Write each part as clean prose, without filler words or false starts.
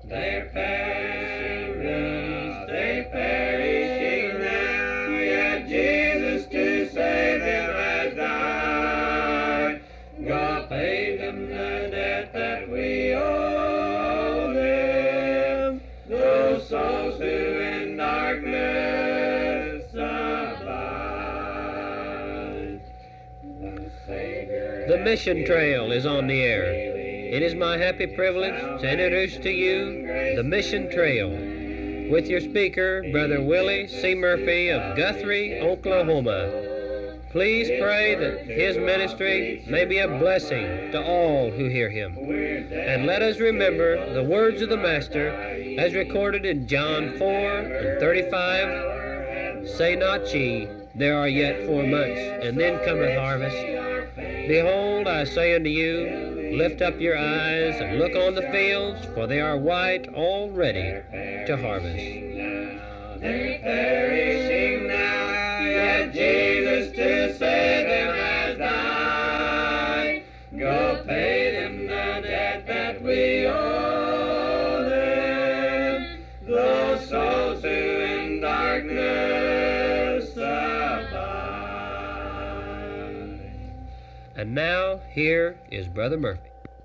They're perishing now, yet Jesus to save them has died. God paid them the debt that we owe them, those souls who in darkness abide. The Mission Trail is on the air. It is my happy privilege to introduce to you the Mission Trail with your speaker, Brother Willie C. Murphy of Guthrie, Oklahoma. Please pray that his ministry may be a blessing to all who hear him. And let us remember the words of the Master as recorded in John 4:35. Say not ye, there are yet 4 months, and then cometh harvest. Behold, I say unto you, lift up your eyes and look on the fields, for they are white already to harvest. They're perishing now, yet Jesus to save them has died. God paid them the debt that we owe them, those souls who in darkness abide. And now, here is Brother Murphy.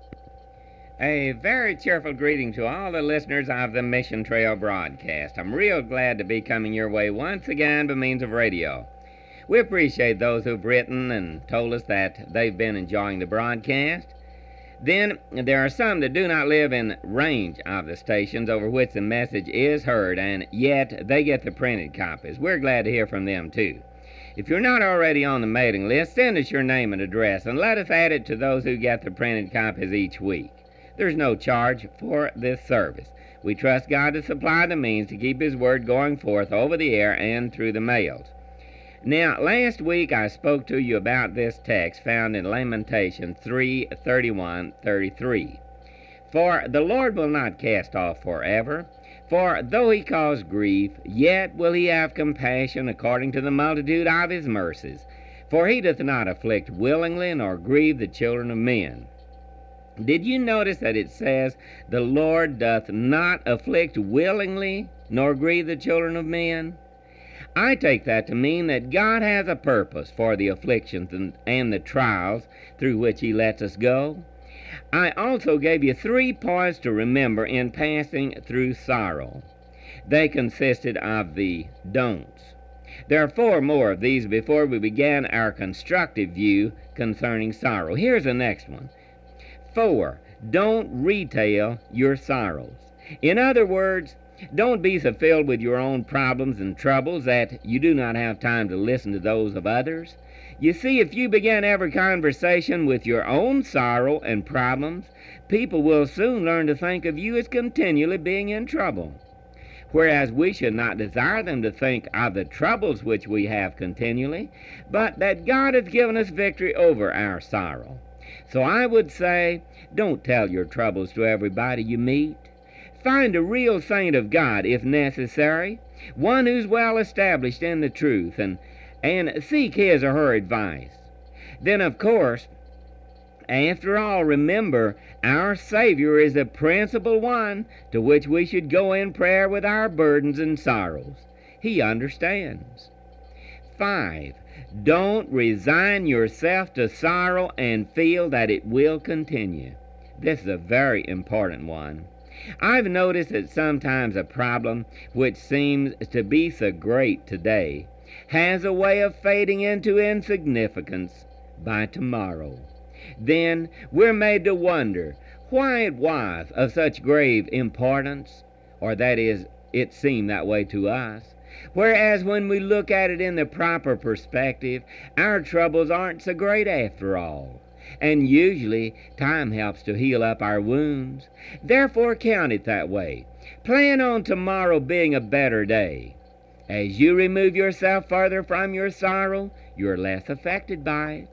A very cheerful greeting to all the listeners of the Mission Trail broadcast. I'm real glad to be coming your way once again by means of radio. We appreciate those who've written and told us that they've been enjoying the broadcast. Then there are some that do not live in range of the stations over which the message is heard, and yet they get the printed copies. We're glad to hear from them too. If you're not already on the mailing list, send us your name and address and let us add it to those who get the printed copies each week. There's no charge for this service. We trust God to supply the means to keep His Word going forth over the air and through the mails. Now, last week I spoke to you about this text found in Lamentations 3:31-33. For the Lord will not cast off forever, for though He cause grief, yet will He have compassion according to the multitude of His mercies. For He doth not afflict willingly, nor grieve the children of men. Did you notice that it says, the Lord doth not afflict willingly, nor grieve the children of men? I take that to mean that God has a purpose for the afflictions and the trials through which He lets us go. I also gave you 3 points to remember in passing through sorrow. They consisted of the don'ts. There are 4 more of these before we begin our constructive view concerning sorrow. Here's the next one. 4. Don't retail your sorrows. In other words, don't be so filled with your own problems and troubles that you do not have time to listen to those of others. You see, if you begin every conversation with your own sorrow and problems, people will soon learn to think of you as continually being in trouble. Whereas we should not desire them to think of the troubles which we have continually, but that God has given us victory over our sorrow. So I would say, don't tell your troubles to everybody you meet. Find a real saint of God, if necessary, one who's well established in the truth, and seek his or her advice. Then, of course, after all, remember, our Savior is the principal one to which we should go in prayer with our burdens and sorrows. He understands. 5. Don't resign yourself to sorrow and feel that it will continue. This is a very important one. I've noticed that sometimes a problem which seems to be so great today has a way of fading into insignificance by tomorrow. Then we're made to wonder why it was of such grave importance, or that is, it seemed that way to us. Whereas when we look at it in the proper perspective, our troubles aren't so great after all. And usually time helps to heal up our wounds. Therefore count it that way. Plan on tomorrow being a better day. As you remove yourself further from your sorrow, you're less affected by it.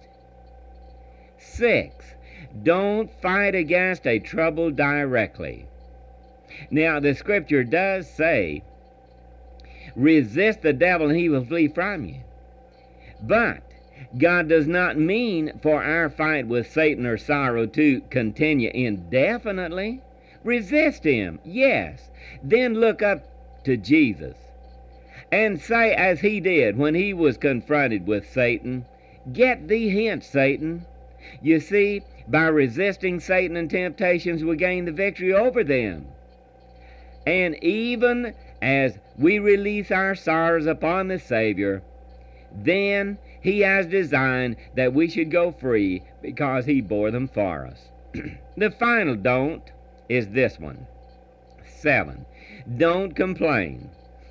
6. Don't fight against a trouble directly. Now, the Scripture does say, resist the devil and he will flee from you. But God does not mean for our fight with Satan or sorrow to continue indefinitely. Resist him, yes. Then look up to Jesus and say as he did when he was confronted with Satan, "Get thee hence, Satan." You see, by resisting Satan and temptations, we gain the victory over them. And even as we release our sorrows upon the Savior, then he has designed that we should go free because he bore them for us. The final don't is this one. 7. Don't complain.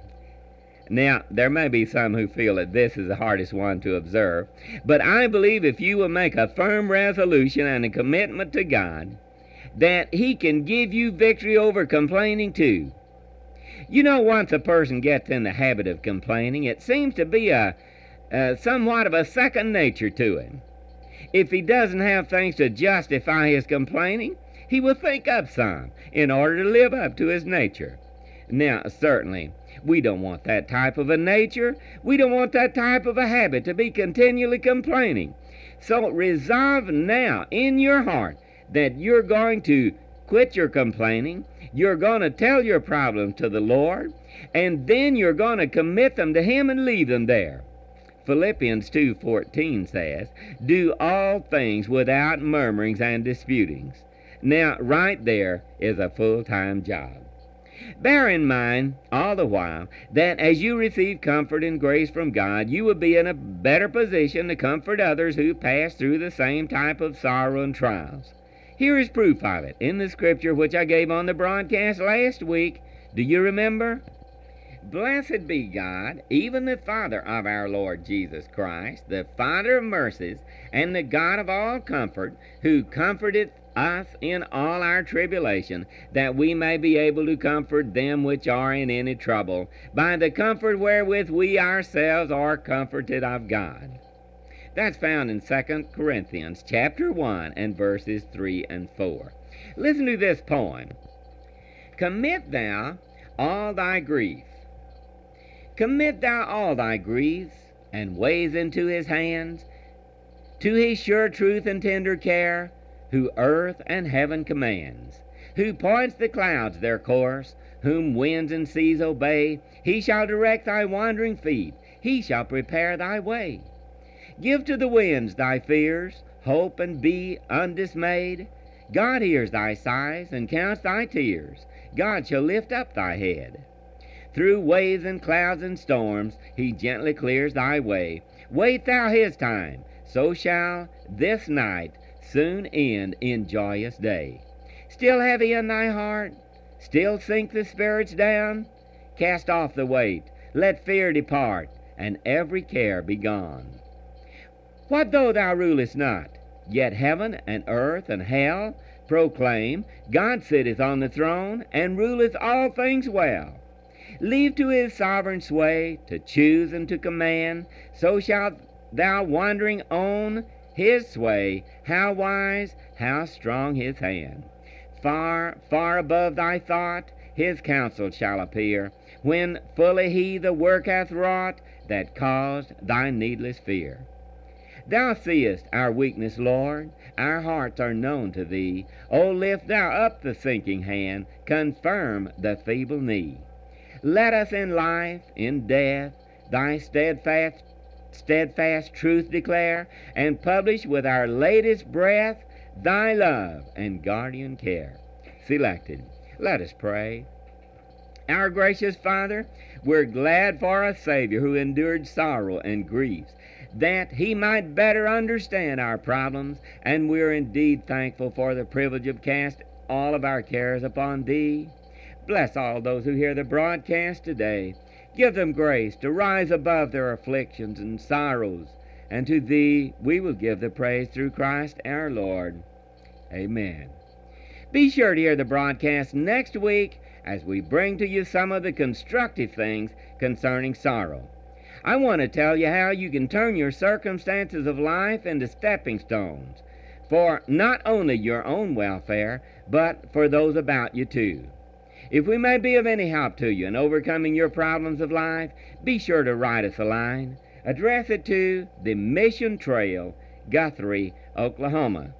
Now, there may be some who feel that this is the hardest one to observe, but I believe if you will make a firm resolution and a commitment to God, that he can give you victory over complaining too. You know, once a person gets in the habit of complaining, it seems to be somewhat of a second nature to him. If he doesn't have things to justify his complaining, he will think up some in order to live up to his nature. Now, certainly, we don't want that type of a nature. We don't want that type of a habit to be continually complaining. So resolve now in your heart that you're going to quit your complaining. You're going to tell your problems to the Lord, and then you're going to commit them to him and leave them there. Philippians 2:14 says, "Do all things without murmurings and disputings." Now, right there is a full-time job. Bear in mind all the while that as you receive comfort and grace from God, you will be in a better position to comfort others who pass through the same type of sorrow and trials. Here is proof of it in the scripture which I gave on the broadcast last week. Do you remember? "Blessed be God, even the Father of our Lord Jesus Christ, the Father of mercies, and the God of all comfort, who comforteth us in all our tribulation, that we may be able to comfort them which are in any trouble, by the comfort wherewith we ourselves are comforted of God." That's found in 2 Corinthians chapter 1 and verses 3 and 4. Listen to this poem. "Commit thou all thy grief. Commit thou all thy griefs and ways into his hands, to his sure truth and tender care, who earth and heaven commands, who points the clouds their course, whom winds and seas obey. He shall direct thy wandering feet, he shall prepare thy way. Give to the winds thy fears, hope, and be undismayed. God hears thy sighs and counts thy tears. God shall lift up thy head. Through waves and clouds and storms he gently clears thy way. Wait thou his time, so shall this night soon end in joyous day. Still heavy in thy heart? Still sink the spirits down? Cast off the weight, let fear depart, and every care be gone. What though thou rulest not? Yet heaven and earth and hell proclaim God sitteth on the throne, and ruleth all things well. Leave to his sovereign sway to choose and to command, so shalt thou wandering own his sway. How wise, how strong his hand! Far, far above thy thought his counsel shall appear, when fully he the work hath wrought that caused thy needless fear. Thou seest our weakness, Lord, our hearts are known to thee. O lift thou up the sinking hand, confirm the feeble knee. Let us in life, in death, thy steadfast truth declare, and publish with our latest breath thy love and guardian care. Selected. Let us pray. Our gracious Father, we're glad for a Savior who endured sorrow and griefs, that he might better understand our problems, and we're indeed thankful for the privilege of casting all of our cares upon thee. Bless all those who hear the broadcast today. Give them grace to rise above their afflictions and sorrows, and to thee we will give the praise through Christ our Lord. Amen. Be sure to hear the broadcast next week as we bring to you some of the constructive things concerning sorrow. I want to tell you how you can turn your circumstances of life into stepping stones for not only your own welfare, but for those about you too. If we may be of any help to you in overcoming your problems of life, be sure to write us a line. Address it to the Mission Trail, Guthrie, Oklahoma.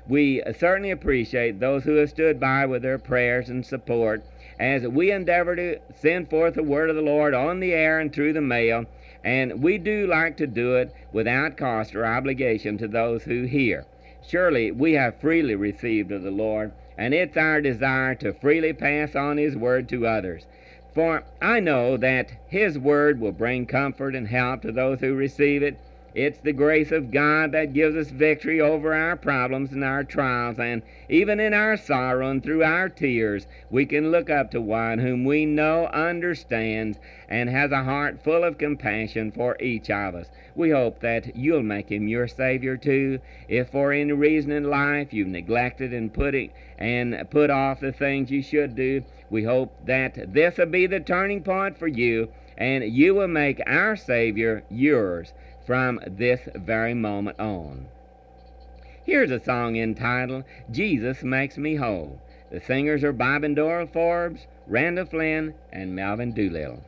We certainly appreciate those who have stood by with their prayers and support as we endeavor to send forth the word of the Lord on the air and through the mail, and we do like to do it without cost or obligation to those who hear. Surely we have freely received of the Lord, and it's our desire to freely pass on His word to others. For I know that His word will bring comfort and help to those who receive it. It's the grace of God that gives us victory over our problems and our trials, and even in our sorrow and through our tears, we can look up to one whom we know understands and has a heart full of compassion for each of us. We hope that you'll make Him your Savior too. If for any reason in life you've neglected and put off the things you should do, we hope that this will be the turning point for you, and you will make our Savior yours from this very moment on. Here's a song entitled, Jesus Makes Me Whole. The singers are Bob and Doral Forbes, Randall Flynn, and Melvin Doolittle.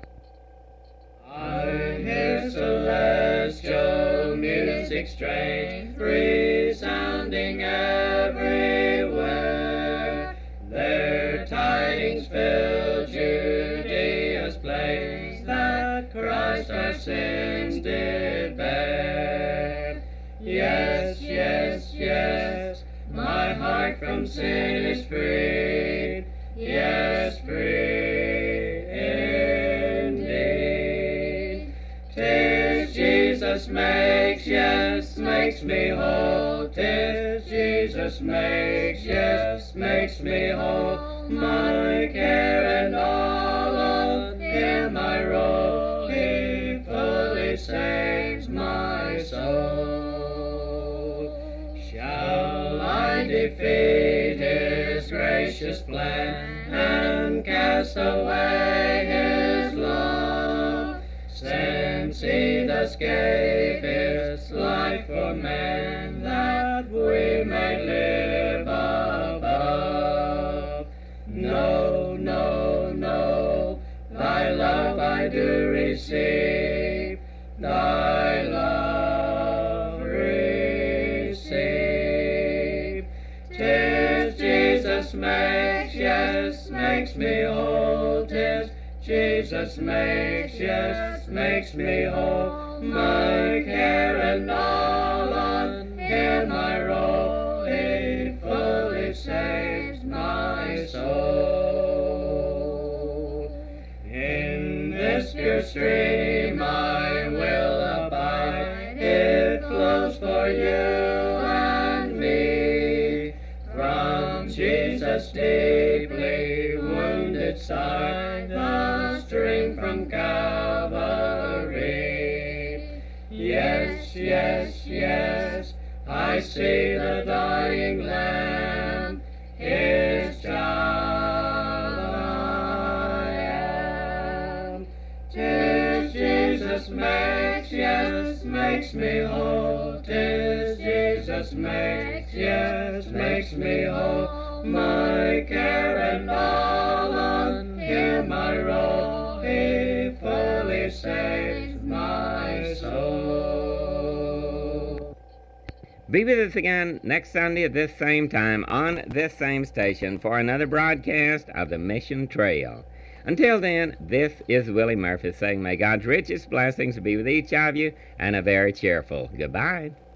I hear celestial music strange, resounding everywhere. Their tidings fill Judea's plains, that Christ our sins did bear. Yes, yes, yes, my heart from sin is freed. Yes, free indeed. 'Tis Jesus makes, yes, makes me whole. 'Tis Jesus makes, yes, makes me whole. My care and all on Him I roll. He fully saves my soul. Shall I defeat His gracious plan and cast away His love, since He thus gave His life for man, that we may live above? No, no, no, Thy love I do receive, Thy love receive. 'Tis Jesus makes, yes, makes me whole. 'Tis Jesus makes, yes, makes me whole. My care and all on Him I roll. He fully saves my soul. In this pure stream I will abide. It flows for you and me. From Jesus' deeply wounded side, the stream from Calvary. Yes, yes, yes, I see the dying Lamb, His child I am. 'Tis Jesus makes, yes, makes me whole. 'Tis Jesus makes, yes, makes me whole. My care and all on Him I roll. He fully saves my soul. Be with us again next Sunday at this same time on this same station for another broadcast of the Mission Trail. Until then, this is Willie Murphy saying may God's richest blessings be with each of you, and a very cheerful goodbye.